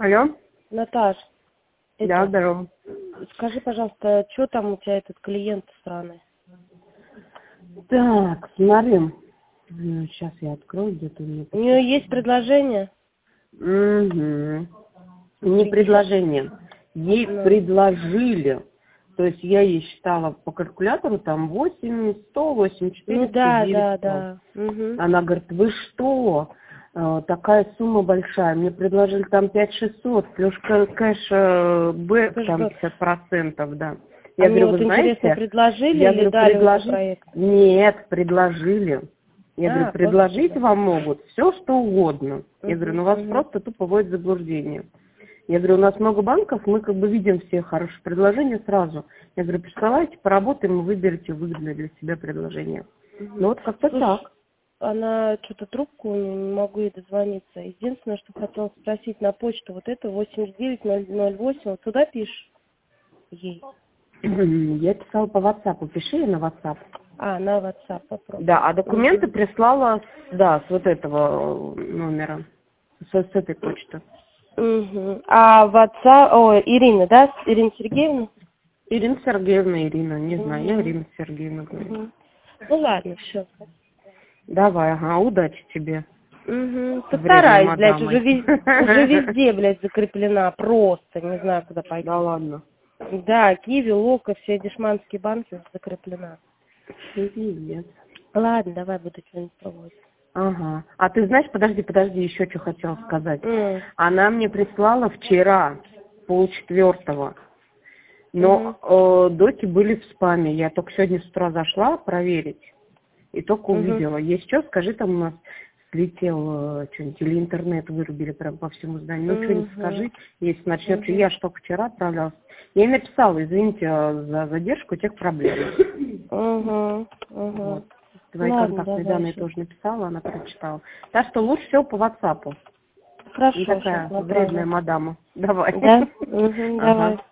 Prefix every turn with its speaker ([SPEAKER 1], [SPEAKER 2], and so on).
[SPEAKER 1] Алло?
[SPEAKER 2] Наташ,
[SPEAKER 1] Да, здорово.
[SPEAKER 2] скажи, пожалуйста, что там у тебя этот клиент странный?
[SPEAKER 1] Так, смотри. Сейчас я открою, где-то у меня.
[SPEAKER 2] У нее есть предложение?
[SPEAKER 1] Угу. Не предложение. Ей предложили. То есть я ей считала по калькулятору там 8, 100, 8, 400,
[SPEAKER 2] Ну да,
[SPEAKER 1] 900.
[SPEAKER 2] да. Угу.
[SPEAKER 1] Она говорит, вы что? Такая сумма большая. Мне предложили там 5-600, плюс кэш бэк там 50%, да.
[SPEAKER 2] Я говорю, вот вы интересно, знаете, предложили или дали проект?
[SPEAKER 1] Нет, предложили. Я говорю, предложить вам могут все, что угодно. Я говорю, ну вас просто тупо вводят в заблуждение. Я говорю, у нас много банков, мы как бы видим все хорошие предложения сразу. Я говорю, присылайте, поработаем, и выберите выгодное для себя предложение. Ну вот как-то так.
[SPEAKER 2] Она что-то трубку, не могу ей дозвониться. Единственное, что хотела спросить на почту, вот это 89008, вот туда пишешь ей?
[SPEAKER 1] Я писала по WhatsApp, пиши ей на WhatsApp.
[SPEAKER 2] На WhatsApp попробуй.
[SPEAKER 1] Да, а документы прислала, да, с вот этого номера, с этой почты.
[SPEAKER 2] А WhatsApp, Ирина, да? Ирина Сергеевна?
[SPEAKER 1] Ирина Сергеевна, Ирина, не знаю, я Ирина Сергеевна говорю.
[SPEAKER 2] Ну ладно, все.
[SPEAKER 1] Давай, ага, удачи тебе.
[SPEAKER 2] Постараюсь, блядь, уже везде, блядь, закреплена, просто, не знаю, куда пойти.
[SPEAKER 1] Да ладно.
[SPEAKER 2] Да, Киви, Лока, все дешманские банки закреплена.
[SPEAKER 1] Привет.
[SPEAKER 2] Ладно, давай буду что-нибудь пробовать.
[SPEAKER 1] Ага. А ты знаешь, подожди, еще что хотела сказать. Она мне прислала вчера, 3:30, но доки были в спаме. Я только сегодня с утра зашла проверить и только увидела. Есть что, скажи, там у нас слетел что-нибудь, или интернет вырубили прям по всему зданию. Ну, что-нибудь скажи, если начнет. Я ж только вчера отправлялась. Я ей написала, извините за задержку, тех проблем. Вот. Твои контактные данные тоже написала, она прочитала. Так что лучше всего по WhatsApp.
[SPEAKER 2] Хорошо.
[SPEAKER 1] Такая вредная мадама. Давай.
[SPEAKER 2] Да? Давай.